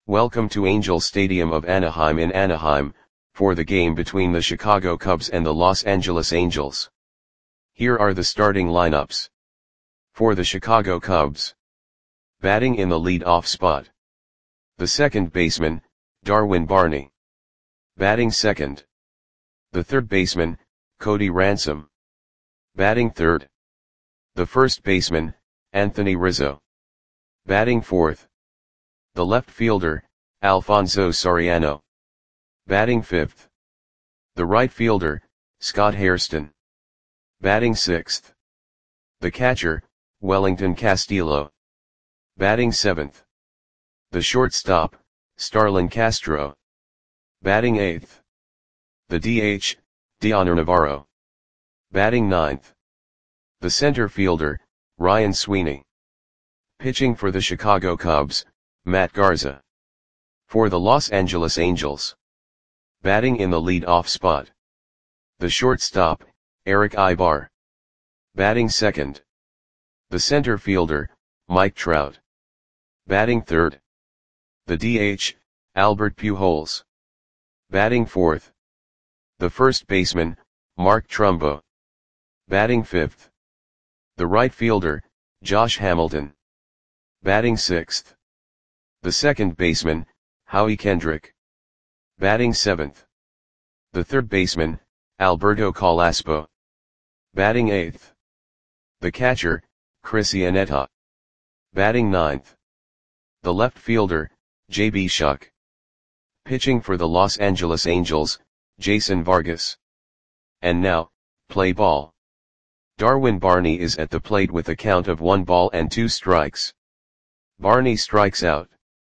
Welcome to Angel Stadium of Anaheim in Anaheim, for the game between the Chicago Cubs and the Los Angeles Angels. Here are the starting lineups. For the Chicago Cubs. Batting in the lead-off spot. The second baseman, Darwin Barney. Batting second. The third baseman, Cody Ransom. Batting third. The first baseman, Anthony Rizzo. Batting fourth. The left fielder, Alfonso Soriano. Batting fifth. The right fielder, Scott Hairston. Batting sixth. The catcher, Wellington Castillo. Batting seventh. The shortstop, Starlin Castro. Batting eighth. The DH, Dioner Navarro. Batting ninth. The center fielder, Ryan Sweeney. Pitching for the Chicago Cubs, Matt Garza. For the Los Angeles Angels. Batting in the lead-off spot. The shortstop, Eric Aybar. Batting second. The center fielder, Mike Trout. Batting third. The DH, Albert Pujols. Batting fourth. The first baseman, Mark Trumbo. Batting fifth. The right fielder, Josh Hamilton. Batting sixth. The second baseman, Howie Kendrick. Batting seventh. The third baseman, Alberto Calaspo. Batting eighth. The catcher, Chris Iannetta. Batting ninth. The left fielder, J.B. Shuck. Pitching for the Los Angeles Angels, Jason Vargas. And now, play ball. Darwin Barney is at the plate with a count of 1 ball and 2 strikes. Barney strikes out.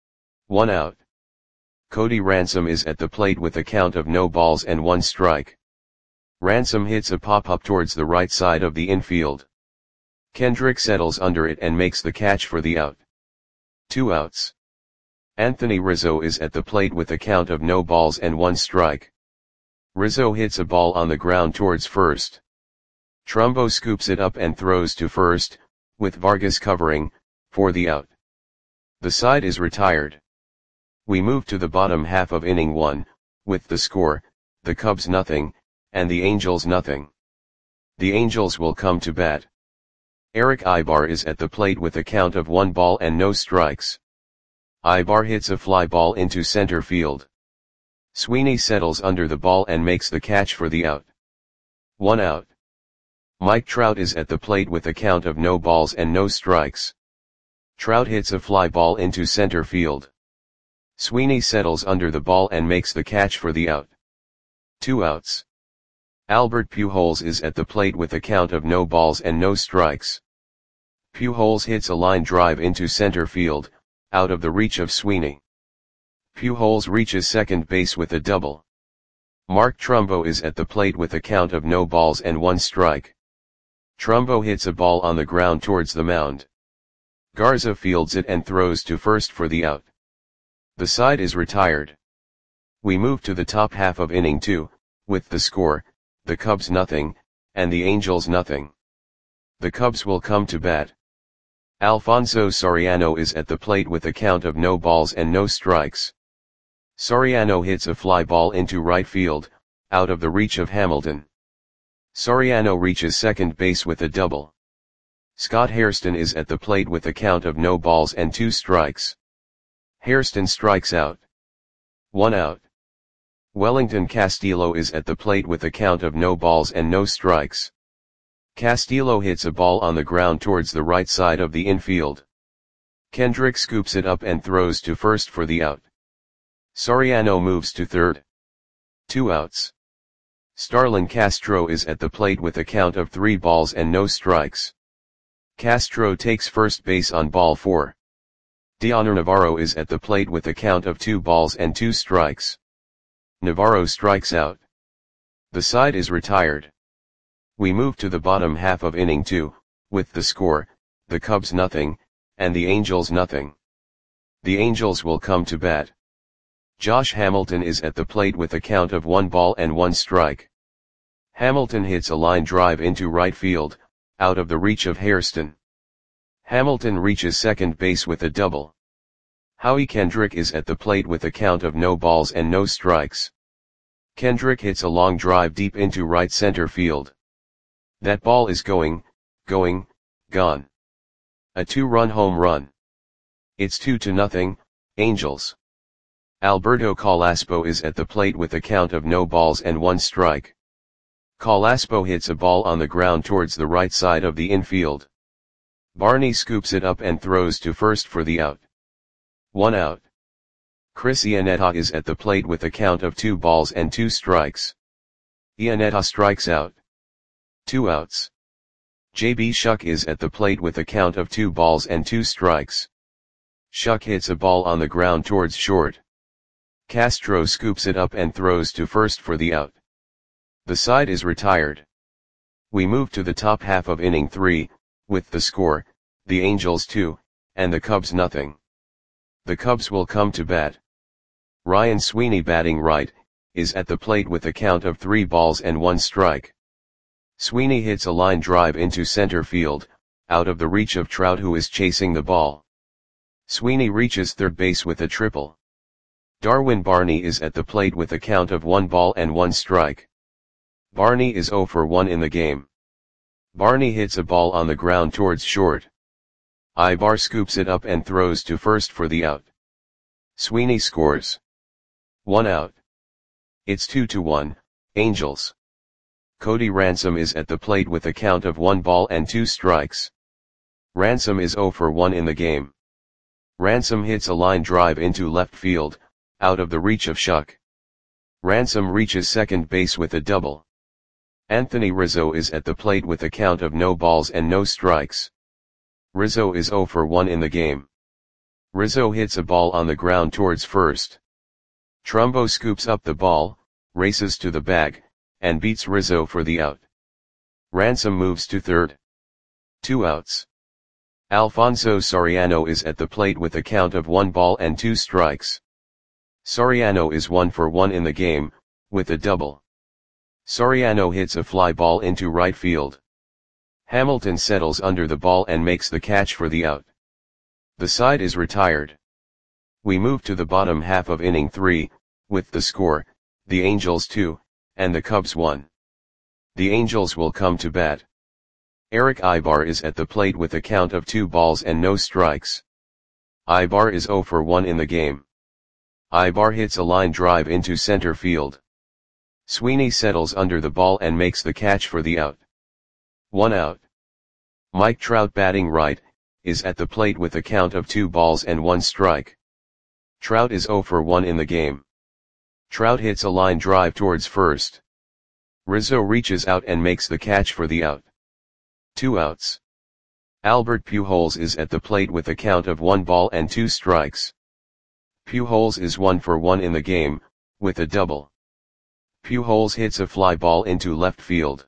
1 out. Cody Ransom is at the plate with a count of no balls and 1 strike. Ransom hits a pop-up towards the right side of the infield. Kendrick settles under it and makes the catch for the out. 2 outs. Anthony Rizzo is at the plate with a count of no balls and 1 strike. Rizzo hits a ball on the ground towards first. Trumbo scoops it up and throws to first, with Vargas covering, for the out. The side is retired. We move to the bottom half of inning 1, with the score, the Cubs nothing, and the Angels nothing. The Angels will come to bat. Eric Aybar is at the plate with a count of 1 ball and no strikes. Aybar hits a fly ball into center field. Sweeney settles under the ball and makes the catch for the out. 1 out. Mike Trout is at the plate with a count of no balls and no strikes. Trout hits a fly ball into center field. Sweeney settles under the ball and makes the catch for the out. 2 outs. Albert Pujols is at the plate with a count of no balls and no strikes. Pujols hits a line drive into center field, out of the reach of Sweeney. Pujols reaches second base with a double. Mark Trumbo is at the plate with a count of no balls and 1 strike. Trumbo hits a ball on the ground towards the mound. Garza fields it and throws to first for the out. The side is retired. We move to the top half of inning 2, with the score, the Cubs nothing, and the Angels nothing. The Cubs will come to bat. Alfonso Soriano is at the plate with a count of no balls and no strikes. Soriano hits a fly ball into right field, out of the reach of Hamilton. Soriano reaches second base with a double. Scott Hairston is at the plate with a count of no balls and 2 strikes. Hairston strikes out. 1 out. Wellington Castillo is at the plate with a count of no balls and no strikes. Castillo hits a ball on the ground towards the right side of the infield. Kendrick scoops it up and throws to first for the out. Soriano moves to third. 2 outs. Starlin Castro is at the plate with a count of 3 balls and no strikes. Castro takes first base on ball 4. Dioner Navarro is at the plate with a count of 2 balls and 2 strikes. Navarro strikes out. The side is retired. We move to the bottom half of inning 2, with the score, the Cubs nothing, and the Angels nothing. The Angels will come to bat. Josh Hamilton is at the plate with a count of 1 ball and 1 strike. Hamilton hits a line drive into right field, out of the reach of Hairston. Hamilton reaches second base with a double. Howie Kendrick is at the plate with a count of no balls and no strikes. Kendrick hits a long drive deep into right center field. That ball is gone. A 2-run home run. It's 2-0, Angels. Alberto Carrasco is at the plate with a count of no balls and 1 strike. Carrasco hits a ball on the ground towards the right side of the infield. Barney scoops it up and throws to first for the out. 1 out. Chris Iannetta is at the plate with a count of 2 balls and 2 strikes. Iannetta strikes out. 2 outs. J.B. Shuck is at the plate with a count of 2 balls and 2 strikes. Shuck hits a ball on the ground towards short. Castro scoops it up and throws to first for the out. The side is retired. We move to the top half of inning 3, with the score, the Angels 2, and the Cubs nothing. The Cubs will come to bat. Ryan Sweeney, batting right, is at the plate with a count of 3 balls and 1 strike. Sweeney hits a line drive into center field, out of the reach of Trout, who is chasing the ball. Sweeney reaches third base with a triple. Darwin Barney is at the plate with a count of 1 ball and 1 strike. Barney is 0 for 1 in the game. Barney hits a ball on the ground towards short. Ibar scoops it up and throws to first for the out. Sweeney scores. 1 out. It's 2-1, Angels. Cody Ransom is at the plate with a count of 1 ball and 2 strikes. Ransom is 0 for 1 in the game. Ransom hits a line drive into left field, out of the reach of Shuck. Ransom reaches second base with a double. Anthony Rizzo is at the plate with a count of no balls and no strikes. Rizzo is 0 for 1 in the game. Rizzo hits a ball on the ground towards first. Trumbo scoops up the ball, races to the bag, and beats Rizzo for the out. Ransom moves to third. 2 outs. Alfonso Soriano is at the plate with a count of 1 ball and 2 strikes. Soriano is 1 for 1 in the game, with a double. Soriano hits a fly ball into right field. Hamilton settles under the ball and makes the catch for the out. The side is retired. We move to the bottom half of inning 3, with the score, the Angels 2, and the Cubs 1. The Angels will come to bat. Eric Ibar is at the plate with a count of 2 balls and no strikes. Ibar is 0 for 1 in the game. Ibar hits a line drive into center field. Sweeney settles under the ball and makes the catch for the out. 1 out. Mike Trout, batting right, is at the plate with a count of 2 balls and 1 strike. Trout is 0 for 1 in the game. Trout hits a line drive towards first. Rizzo reaches out and makes the catch for the out. 2 outs. Albert Pujols is at the plate with a count of 1 ball and 2 strikes. Pujols is 1 for 1 in the game, with a double. Pujols hits a fly ball into left field.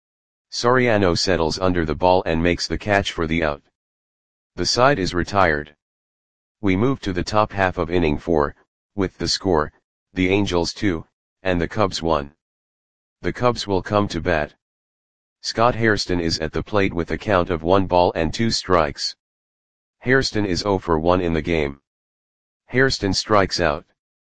Soriano settles under the ball and makes the catch for the out. The side is retired. We move to the top half of inning 4, with the score, the Angels 2, and the Cubs 1. The Cubs will come to bat. Scott Hairston is at the plate with a count of 1 ball and 2 strikes. Hairston is 0 for 1 in the game. Hairston strikes out.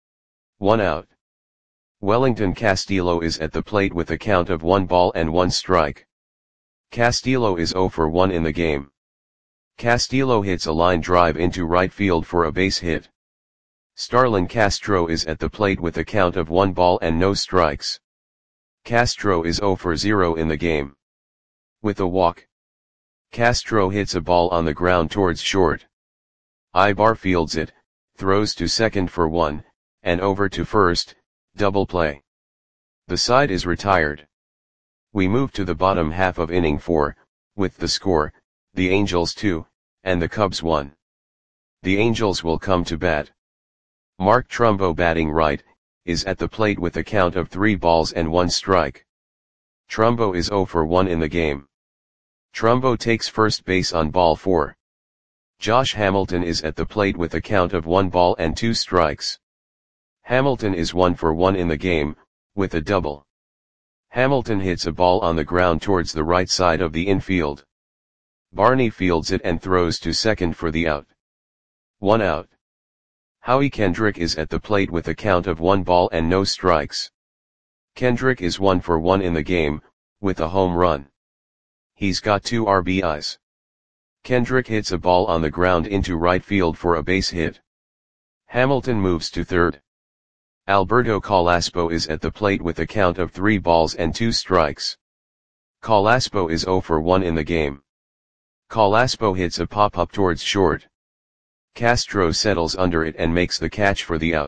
1 out. Wellington Castillo is at the plate with a count of 1 ball and 1 strike. Castillo is 0 for 1 in the game. Castillo hits a line drive into right field for a base hit. Starlin Castro is at the plate with a count of 1 ball and no strikes. Castro is 0 for 0 in the game. With a walk. Castro hits a ball on the ground towards short. Ibar fields it, throws to second for 1, and over to first, double play. The side is retired. We move to the bottom half of inning 4, with the score, the Angels 2, and the Cubs 1. The Angels will come to bat. Mark Trumbo, batting right, is at the plate with a count of 3 balls and 1 strike. Trumbo is 0 for 1 in the game. Trumbo takes first base on ball 4. Josh Hamilton is at the plate with a count of 1 ball and 2 strikes. Hamilton is 1 for 1 in the game, with a double. Hamilton hits a ball on the ground towards the right side of the infield. Barney fields it and throws to second for the out. 1 out. Howie Kendrick is at the plate with a count of 1 ball and no strikes. Kendrick is 1 for 1 in the game, with a home run. He's got 2 RBIs. Kendrick hits a ball on the ground into right field for a base hit. Hamilton moves to third. Alberto Carrasco is at the plate with a count of 3 balls and 2 strikes. Carrasco is 0 for 1 in the game. Carrasco hits a pop-up towards short. Castro settles under it and makes the catch for the out.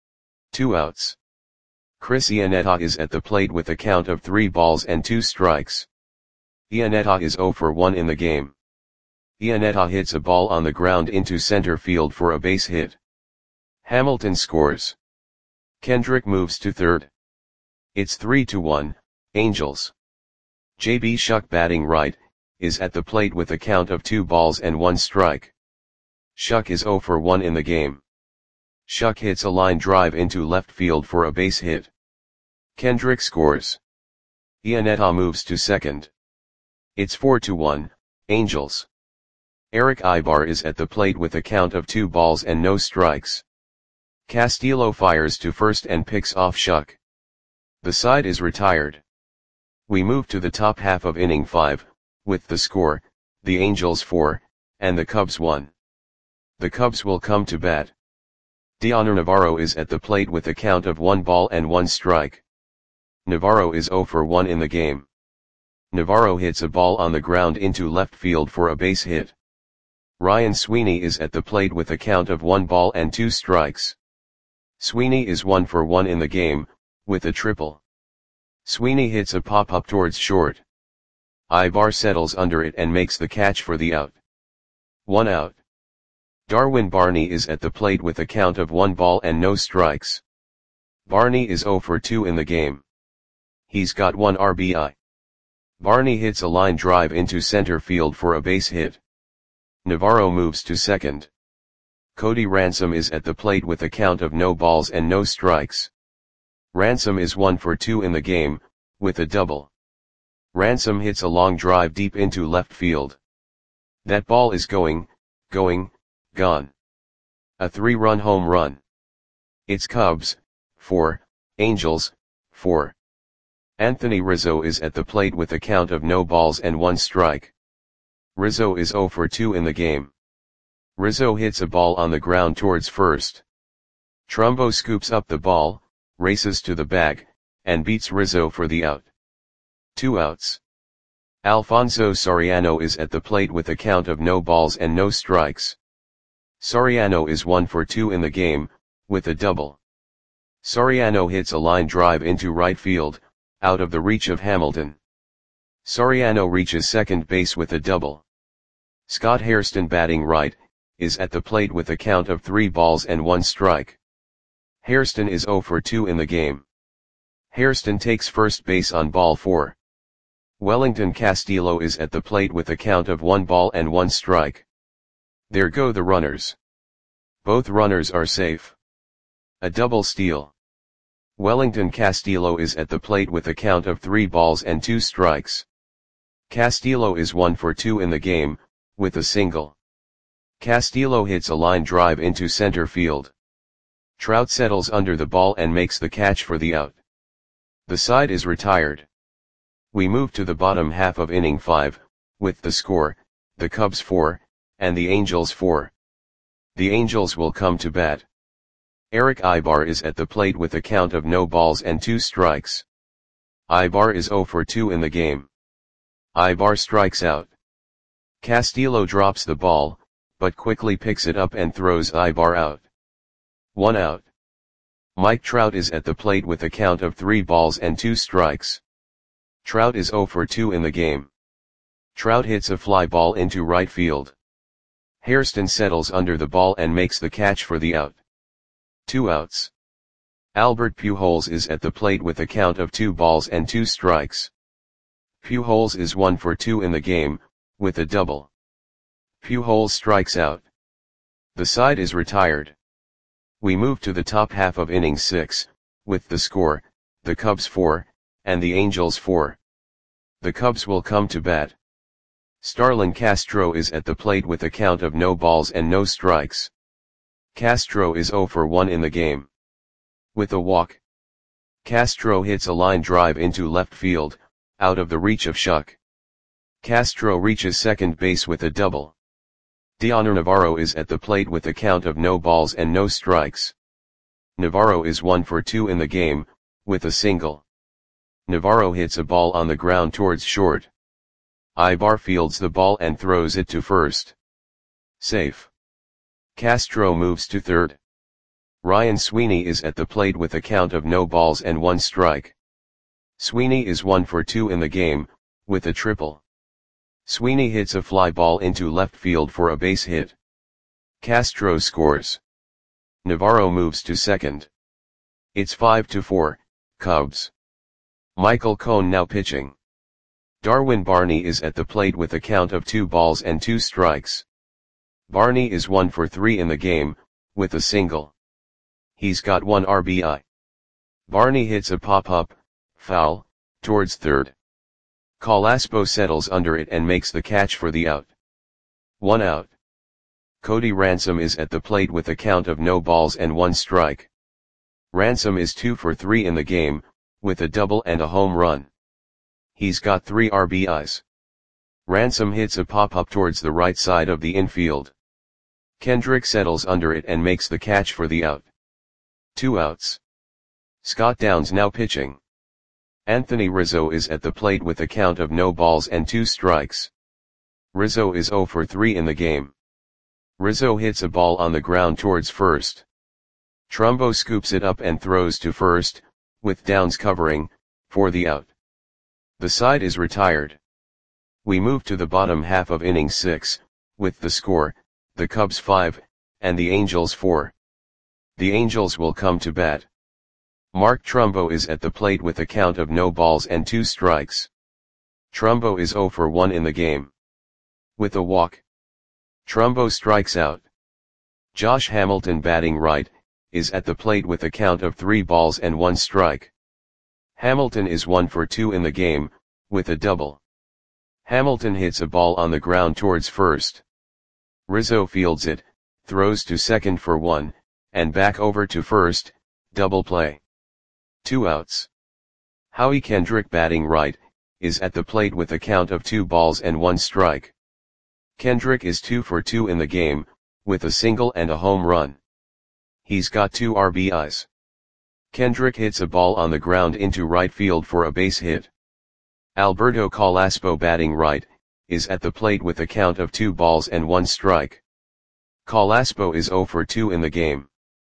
2 outs. Chris Iannetta is at the plate with a count of 3 balls and 2 strikes. Iannetta is 0 for 1 in the game. Iannetta hits a ball on the ground into center field for a base hit. Hamilton scores. Kendrick moves to third. It's 3-1, Angels. J.B. Shuck, batting right, is at the plate with a count of 2 balls and 1 strike. Shuck is 0 for 1 in the game. Shuck hits a line drive into left field for a base hit. Kendrick scores. Iannetta moves to second. It's 4-1, Angels. Eric Aybar is at the plate with a count of 2 balls and no strikes. Castillo fires to first and picks off Shuck. The side is retired. We move to the top half of inning 5, with the score, the Angels 4, and the Cubs 1. The Cubs will come to bat. Dioner Navarro is at the plate with a count of 1 ball and 1 strike. Navarro is 0 for 1 in the game. Navarro hits a ball on the ground into left field for a base hit. Ryan Sweeney is at the plate with a count of 1 ball and 2 strikes. Sweeney is 1 for 1 in the game, with a triple. Sweeney hits a pop-up towards short. Aybar settles under it and makes the catch for the out. 1 out. Darwin Barney is at the plate with a count of 1 ball and no strikes. Barney is 0 for 2 in the game. He's got 1 RBI. Barney hits a line drive into center field for a base hit. Navarro moves to second. Cody Ransom is at the plate with a count of no balls and no strikes. Ransom is 1 for 2 in the game, with a double. Ransom hits a long drive deep into left field. That ball is going, gone. A 3-run home run. It's Cubs 4, Angels 4. Anthony Rizzo is at the plate with a count of no balls and 1 strike. Rizzo is 0 for 2 in the game. Rizzo hits a ball on the ground towards first. Trumbo scoops up the ball, races to the bag, and beats Rizzo for the out. 2 outs. Alfonso Soriano is at the plate with a count of no balls and no strikes. Soriano is 1 for 2 in the game, with a double. Soriano hits a line drive into right field, out of the reach of Hamilton. Soriano reaches second base with a double. Scott Hairston, batting right, is at the plate with a count of 3 balls and 1 strike. Hairston is 0 for 2 in the game. Hairston takes first base on ball 4. Wellington Castillo is at the plate with a count of 1 ball and 1 strike. There go the runners. Both runners are safe. A double steal. Wellington Castillo is at the plate with a count of 3 balls and 2 strikes. Castillo is 1 for 2 in the game, with a single. Castillo hits a line drive into center field. Trout settles under the ball and makes the catch for the out. The side is retired. We move to the bottom half of inning 5, with the score, the Cubs 4, and the Angels 4. The Angels will come to bat. Eric Aybar is at the plate with a count of no balls and 2 strikes. Aybar is 0 for 2 in the game. Aybar strikes out. Castillo drops the ball, but quickly picks it up and throws Aybar out. 1 out. Mike Trout is at the plate with a count of 3 balls and 2 strikes. Trout is 0 for 2 in the game. Trout hits a fly ball into right field. Hairston settles under the ball and makes the catch for the out. 2 outs. Albert Pujols is at the plate with a count of 2 balls and 2 strikes. Pujols is 1 for 2 in the game, with a double. Pujols strikes out. The side is retired. We move to the top half of inning 6, with the score, the Cubs 4, and the Angels 4. The Cubs will come to bat. Starlin Castro is at the plate with a count of no balls and no strikes. Castro is 0 for 1 in the game. With a walk, Castro hits a line drive into left field, out of the reach of Schuck. Castro reaches second base with a double. Dioner Navarro is at the plate with a count of no balls and no strikes. Navarro is 1 for 2 in the game, with a single. Navarro hits a ball on the ground towards short. Ibar fields the ball and throws it to first. Safe. Castro moves to third. Ryan Sweeney is at the plate with a count of no balls and 1 strike. Sweeney is 1 for 2 in the game, with a triple. Sweeney hits a fly ball into left field for a base hit. Castro scores. Navarro moves to second. It's 5-4, Cubs. Michael Cone now pitching. Darwin Barney is at the plate with a count of 2 balls and 2 strikes. Barney is 1 for 3 in the game, with a single. He's got 1 RBI. Barney hits a pop-up, foul, towards third. Calaspo settles under it and makes the catch for the out. 1 out. Cody Ransom is at the plate with a count of no balls and 1 strike. Ransom is 2 for 3 in the game, with a double and a home run. He's got 3 RBIs. Ransom hits a pop-up towards the right side of the infield. Kendrick settles under it and makes the catch for the out. 2 outs. Scott Downs now pitching. Anthony Rizzo is at the plate with a count of no balls and 2 strikes. Rizzo is 0 for 3 in the game. Rizzo hits a ball on the ground towards first. Trumbo scoops it up and throws to first, with Downs covering, for the out. The side is retired. We move to the bottom half of inning 6, with the score, the Cubs 5, and the Angels 4. The Angels will come to bat. Mark Trumbo is at the plate with a count of no balls and 2 strikes. Trumbo is 0 for 1 in the game. With a walk, Trumbo strikes out. Josh Hamilton batting right, is at the plate with a count of 3 balls and 1 strike. Hamilton is 1 for 2 in the game, with a double. Hamilton hits a ball on the ground towards first. Rizzo fields it, throws to second for 1, and back over to first, double play. 2 outs. Howie Kendrick batting right, is at the plate with a count of 2 balls and 1 strike. Kendrick is 2 for 2 in the game, with a single and a home run. He's got 2 RBIs. Kendrick hits a ball on the ground into right field for a base hit. Alberto Calaspo batting right, is at the plate with a count of 2 balls and 1 strike. Calaspo is 0 for 2 in the game.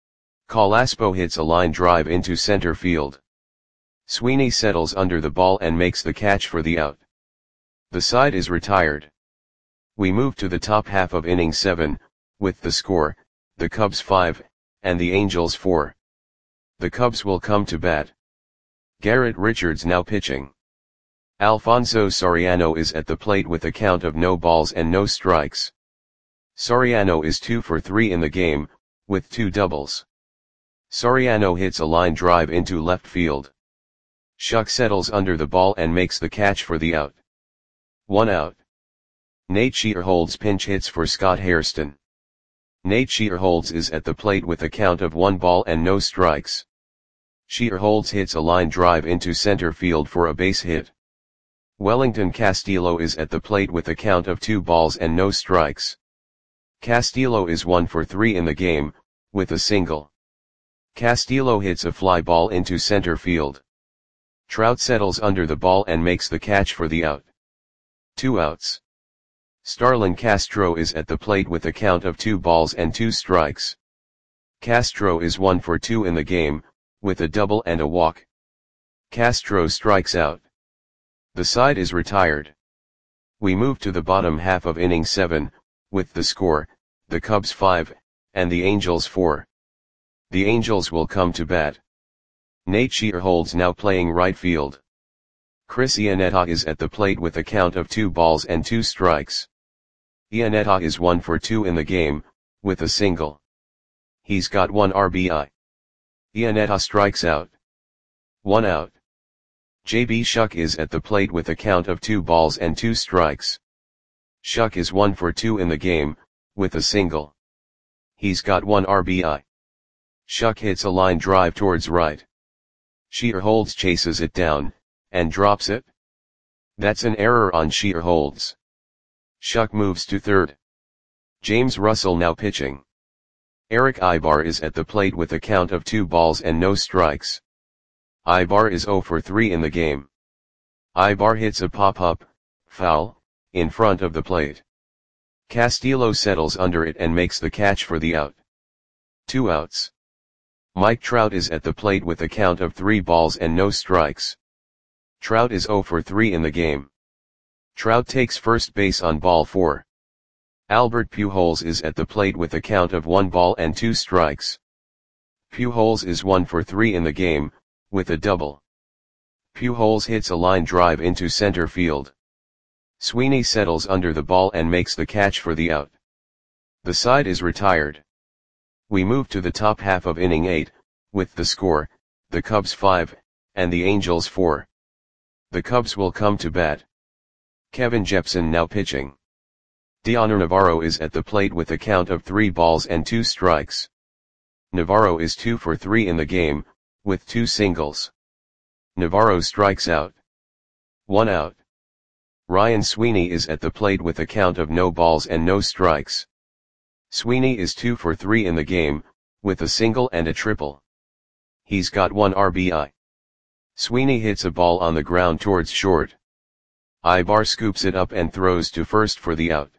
Calaspo hits a line drive into center field. Sweeney settles under the ball and makes the catch for the out. The side is retired. We move to the top half of inning 7, with the score, the Cubs 5, and the Angels 4. The Cubs will come to bat. Garrett Richards now pitching. Alfonso Soriano is at the plate with a count of no balls and no strikes. Soriano is 2 for 3 in the game, with 2 doubles. Soriano hits a line drive into left field. Schuck settles under the ball and makes the catch for the out. 1 out. Nate Shearholds pinch hits for Scott Hairston. Nate Shearholds is at the plate with a count of 1 ball and no strikes. Shearholds hits a line drive into center field for a base hit. Wellington Castillo is at the plate with a count of 2 balls and no strikes. Castillo is 1 for 3 in the game, with a single. Castillo hits a fly ball into center field. Trout settles under the ball and makes the catch for the out. 2 outs. Starlin Castro is at the plate with a count of 2 balls and 2 strikes. Castro is 1 for 2 in the game, with a double and a walk. Castro strikes out. The side is retired. We move to the bottom half of inning 7, with the score, the Cubs 5, and the Angels 4. The Angels will come to bat. Nate Shearholds now playing right field. Chris Iannetta is at the plate with a count of 2 balls and 2 strikes. Iannetta is 1 for 2 in the game, with a single. He's got 1 RBI. Iannetta strikes out. 1 out. J.B. Schuck is at the plate with a count of 2 balls and 2 strikes. Schuck is 1 for 2 in the game, with a single. He's got 1 RBI. Shuck hits a line drive towards right. Shearholds chases it down, and drops it. That's an error on Shearholds. Shuck moves to third. James Russell now pitching. Eric Ibar is at the plate with a count of 2 balls and no strikes. Ibar is 0 for 3 in the game. Ibar hits a pop-up, foul, in front of the plate. Castillo settles under it and makes the catch for the out. 2 outs. Mike Trout is at the plate with a count of 3 balls and no strikes. Trout is 0 for 3 in the game. Trout takes first base on ball 4. Albert Pujols is at the plate with a count of 1 ball and 2 strikes. Pujols is 1 for 3 in the game, with a double. Pujols hits a line drive into center field. Sweeney settles under the ball and makes the catch for the out. The side is retired. We move to the top half of inning 8, with the score, the Cubs 5, and the Angels 4. The Cubs will come to bat. Kevin Jepsen now pitching. Dioner Navarro is at the plate with a count of 3 balls and 2 strikes. Navarro is 2 for 3 in the game, with 2 singles. Navarro strikes out. 1 out. Ryan Sweeney is at the plate with a count of no balls and no strikes. Sweeney is 2 for 3 in the game, with a single and a triple. He's got 1 RBI. Sweeney hits a ball on the ground towards short. Ibar scoops it up and throws to first for the out.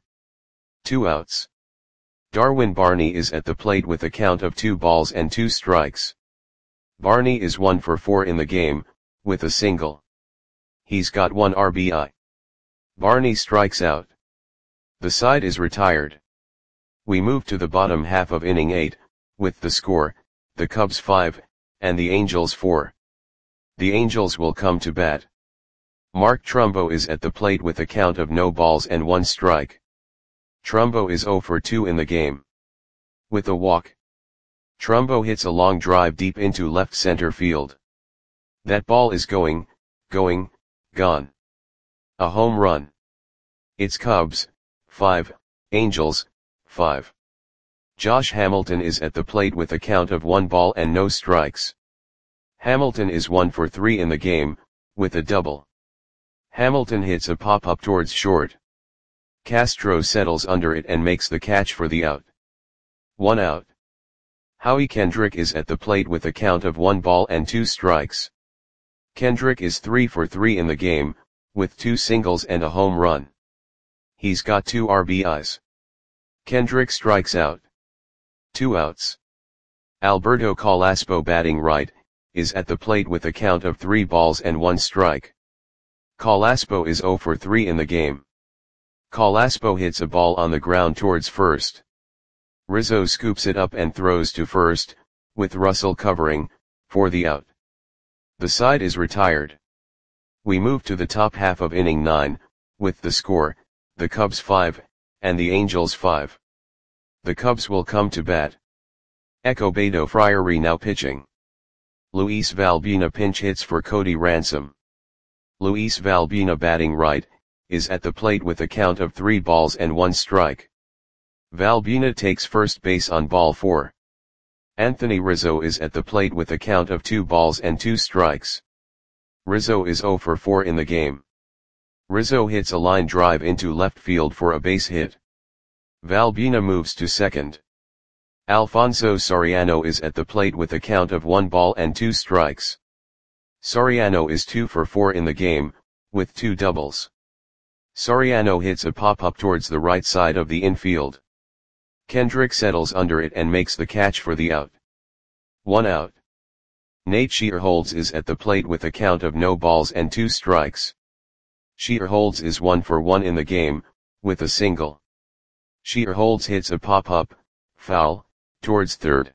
2 outs. Darwin Barney is at the plate with a count of 2 balls and 2 strikes. Barney is 1 for 4 in the game, with a single. He's got 1 RBI. Barney strikes out. The side is retired. We move to the bottom half of inning 8, with the score, the Cubs 5, and the Angels 4. The Angels will come to bat. Mark Trumbo is at the plate with a count of no balls and 1 strike. Trumbo is 0 for 2 in the game. With a walk. Trumbo hits a long drive deep into left center field. That ball is gone. A home run. It's Cubs 5, Angels 5. Josh Hamilton is at the plate with a count of 1 ball and no strikes. Hamilton is 1 for 3 in the game, with a double. Hamilton hits a pop-up towards short. Castro settles under it and makes the catch for the out. 1 out. Howie Kendrick is at the plate with a count of 1 ball and 2 strikes. Kendrick is 3 for 3 in the game, with 2 singles and a home run. He's got 2 RBIs. Kendrick strikes out. 2 outs. Alberto Calaspo batting right, is at the plate with a count of 3 balls and 1 strike. Calaspo is 0 for 3 in the game. Calaspo hits a ball on the ground towards first. Rizzo scoops it up and throws to first, with Russell covering, for the out. The side is retired. We move to the top half of inning 9, with the score, the Cubs 5, and the Angels 5. The Cubs will come to bat. Ecobedo Friary now pitching. Luis Valbuena pinch hits for Cody Ransom. Luis Valbuena batting right, is at the plate with a count of 3 balls and 1 strike. Valbuena takes first base on ball 4. Anthony Rizzo is at the plate with a count of 2 balls and 2 strikes. Rizzo is 0 for 4 in the game. Rizzo hits a line drive into left field for a base hit. Valbuena moves to second. Alfonso Soriano is at the plate with a count of 1 ball and 2 strikes. Soriano is 2 for 4 in the game, with 2 doubles. Soriano hits a pop-up towards the right side of the infield. Kendrick settles under it and makes the catch for the out. 1 out. Nate Shearholds is at the plate with a count of no balls and 2 strikes. Shearholds is 1 for 1 in the game, with a single. Shearholds hits a pop-up, foul, towards third.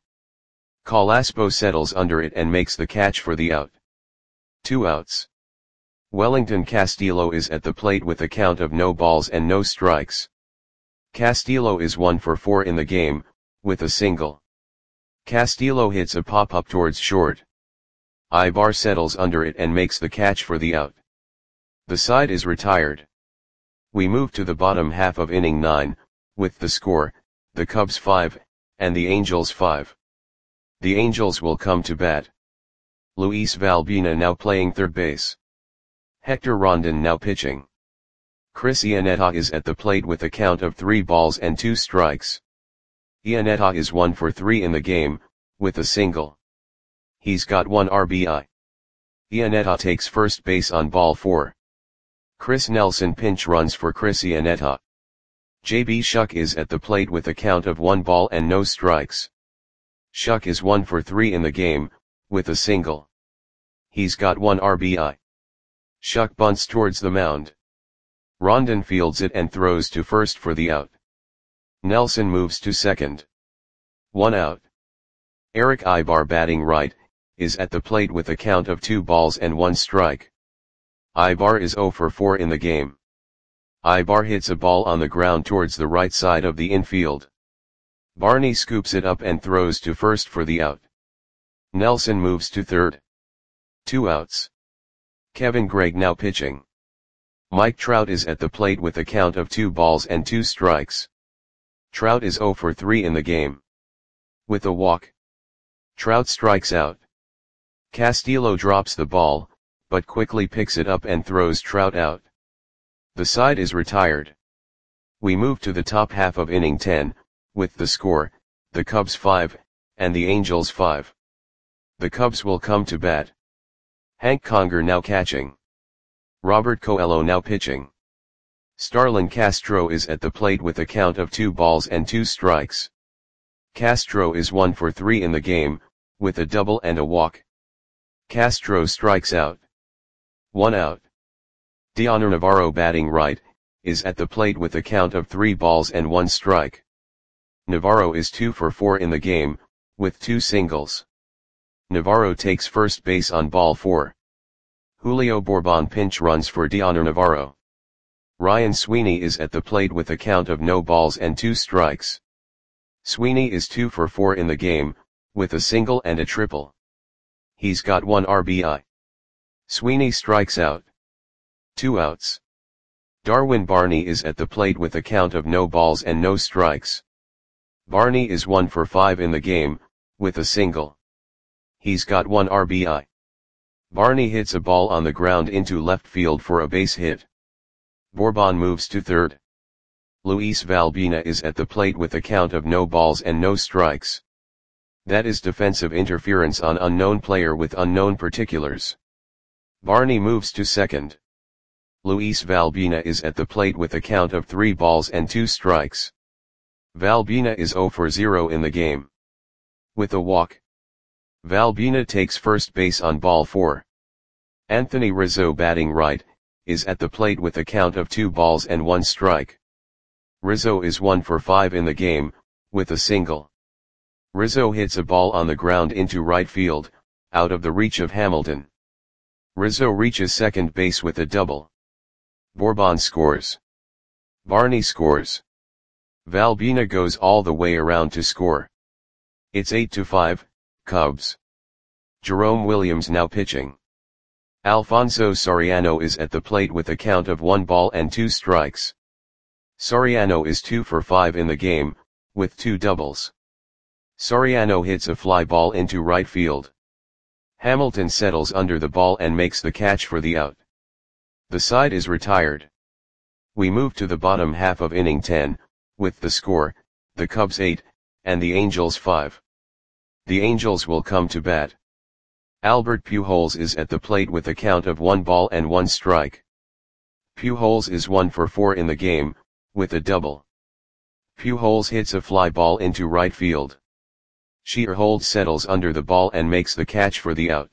Calaspo settles under it and makes the catch for the out. 2 outs. Wellington Castillo is at the plate with a count of no balls and no strikes. Castillo is 1 for 4 in the game, with a single. Castillo hits a pop-up towards short. Ibar settles under it and makes the catch for the out. The side is retired. We move to the bottom half of inning 9, with the score, the Cubs 5, and the Angels 5. The Angels will come to bat. Luis Valbuena now playing third base. Hector Rondon now pitching. Chris Iannetta is at the plate with a count of 3 balls and 2 strikes. Iannetta is 1 for 3 in the game, with a single. He's got 1 RBI. Iannetta takes first base on ball 4. Chris Nelson pinch runs for Chris Iannetta. JB Shuck is at the plate with a count of 1 ball and no strikes. Shuck is 1 for 3 in the game, with a single. He's got 1 RBI. Shuck bunts towards the mound. Rondon fields it and throws to first for the out. Nelson moves to second. 1 out. Eric Ibar batting right, is at the plate with a count of 2 balls and 1 strike. Ibar is 0 for 4 in the game. Ibar hits a ball on the ground towards the right side of the infield. Barney scoops it up and throws to first for the out. Nelson moves to third. 2 outs. Kevin Gregg now pitching. Mike Trout is at the plate with a count of 2 balls and 2 strikes. Trout is 0 for 3 in the game. With a walk, Trout strikes out. Castillo drops the ball, but quickly picks it up and throws Trout out. The side is retired. We move to the top half of inning 10, with the score, the Cubs 5, and the Angels 5. The Cubs will come to bat. Hank Conger now catching. Robert Coelho now pitching. Starlin Castro is at the plate with a count of 2 balls and 2 strikes. Castro is 1 for 3 in the game, with a double and a walk. Castro strikes out. 1 out. Dioner Navarro batting right, is at the plate with a count of 3 balls and 1 strike. Navarro is 2 for 4 in the game, with 2 singles. Navarro takes first base on ball 4. Julio Bourbon pinch runs for Dioner Navarro. Ryan Sweeney is at the plate with a count of no balls and 2 strikes. Sweeney is 2 for 4 in the game, with a single and a triple. He's got 1 RBI. Sweeney strikes out. 2 outs. Darwin Barney is at the plate with a count of no balls and no strikes. Barney is 1 for 5 in the game, with a single. He's got 1 RBI. Barney hits a ball on the ground into left field for a base hit. Bourbon moves to third. Luis Valbuena is at the plate with a count of no balls and no strikes. That is defensive interference on unknown player with unknown particulars. Barney moves to second. Luis Valbuena is at the plate with a count of 3 balls and 2 strikes. Valbuena is 0 for 0 in the game. With a walk, Valbuena takes first base on ball 4. Anthony Rizzo batting right, is at the plate with a count of 2 balls and 1 strike. Rizzo is 1 for 5 in the game, with a single. Rizzo hits a ball on the ground into right field, out of the reach of Hamilton. Rizzo reaches second base with a double. Bourbon scores. Barney scores. Valbuena goes all the way around to score. It's 8-5, Cubs. Jerome Williams now pitching. Alfonso Soriano is at the plate with a count of 1 ball and 2 strikes. Soriano is 2 for 5 in the game, with 2 doubles. Soriano hits a fly ball into right field. Hamilton settles under the ball and makes the catch for the out. The side is retired. We move to the bottom half of inning 10, with the score, the Cubs 8, and the Angels 5. The Angels will come to bat. Albert Pujols is at the plate with a count of 1 ball and 1 strike. Pujols is 1 for 4 in the game, with a double. Pujols hits a fly ball into right field. Shearholtz settles under the ball and makes the catch for the out.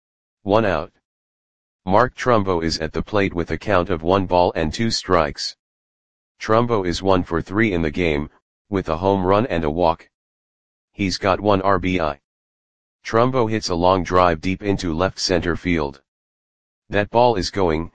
1 out. Mark Trumbo is at the plate with a count of 1 ball and 2 strikes. Trumbo is 1 for 3 in the game, with a home run and a walk. He's got 1 RBI. Trumbo hits a long drive deep into left center field. That ball is going,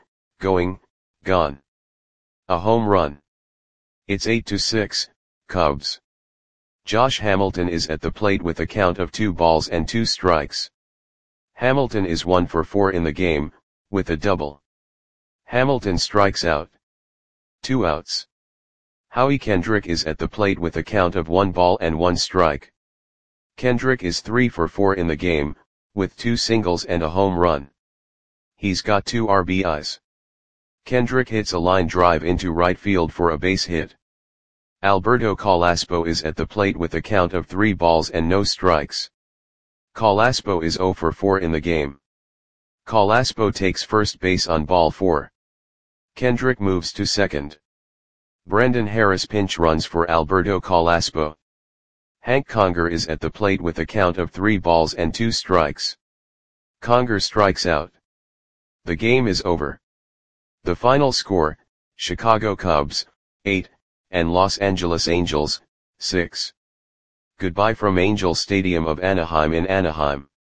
gone. A home run. It's 8-6, Cubs. Josh Hamilton is at the plate with a count of 2 balls and 2 strikes. Hamilton is 1 for 4 in the game, with a double. Hamilton strikes out. 2 outs. Howie Kendrick is at the plate with a count of 1 ball and 1 strike. Kendrick is 3 for 4 in the game, with 2 singles and a home run. He's got 2 RBIs. Kendrick hits a line drive into right field for a base hit. Alberto Carrasco is at the plate with a count of 3 balls and no strikes. Carrasco is 0 for 4 in the game. Carrasco takes first base on ball 4. Kendrick moves to second. Brendan Harris pinch runs for Alberto Carrasco. Hank Conger is at the plate with a count of 3 balls and 2 strikes. Conger strikes out. The game is over. The final score, Chicago Cubs, 8, and Los Angeles Angels, 6. Goodbye from Angel Stadium of Anaheim in Anaheim.